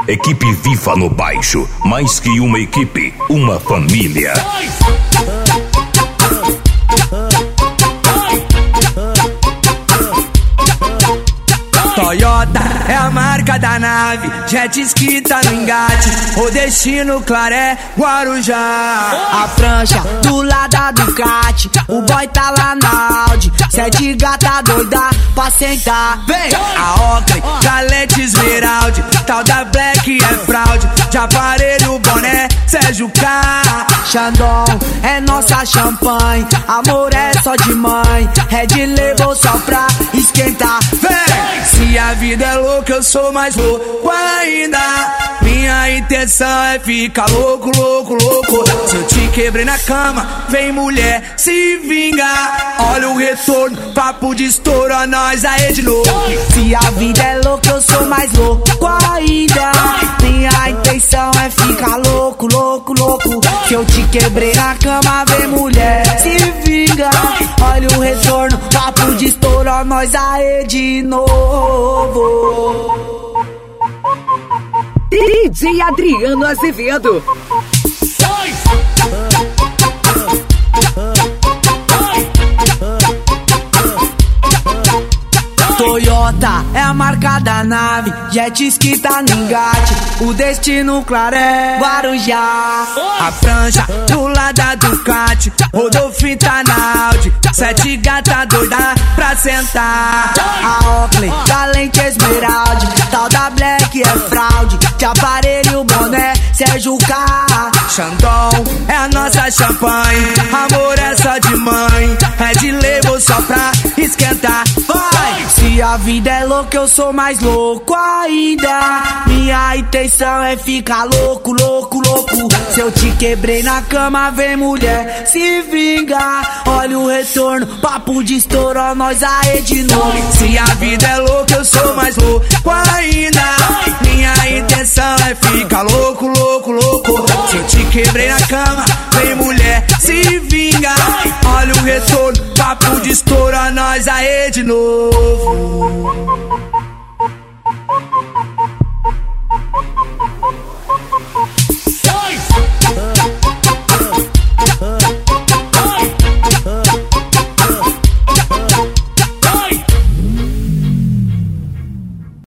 Equipe Viva no baixo, mais que uma equipe, uma família. Toyota é a marca da nave, jet ski tá no engate, o destino claro é Guarujá. A prancha do lado da Ducati, o boy tá lá na Audi, 7 gata doida pra sentar. Vem! A Oakley, da lente esmeralda, tal da Black é fraude, de aparelho, boné, Sérgio K. Xandão é nossa champanhe, amor é só de mãe, Red Label só pra esquentar. Vem! Se a vida é louca, eu sou mais louco ainda. Minha intenção é ficar louco, louco, louco. Se eu te quebrei na cama, vem mulher, se vinga. Olha o retorno, papo de estouro, a nós aí de novo. Se a vida é louca, eu sou mais louco ainda. Minha intenção é ficar louco, louco, louco. Se eu te quebrei na cama, vem mulher, se vinga. Olha o retorno, papo de estouro, a nós aí de novo. DJ Adriano Azevedo. Toyota é a marca da nave, jet ski tá no engate, o destino claro é Guarujá. A prancha do lado da Ducati, Rodolfo tá na Audi, 7 gata doida pra sentar. A Oakley, da lente esmeralda, tal da Black é fraude, de aparelho, boné, Sérgio K. Xandão é a nossa champanhe, amor é só de mãe, Red Label só pra esquentar. Vai! Se a vida é louca, eu sou mais louco ainda. Minha intenção é ficar louco, louco, louco. Se eu te quebrei na cama, vem mulher, se vinga. Olha o retorno, papo de estouro, a nós aí de novo. Se a vida é louca, eu sou mais louco ainda. Minha intenção é ficar louco, louco, louco. Se eu te quebrei na cama, vem mulher, se vinga. Olha o retorno, papo de estouro, a nós aí de novo.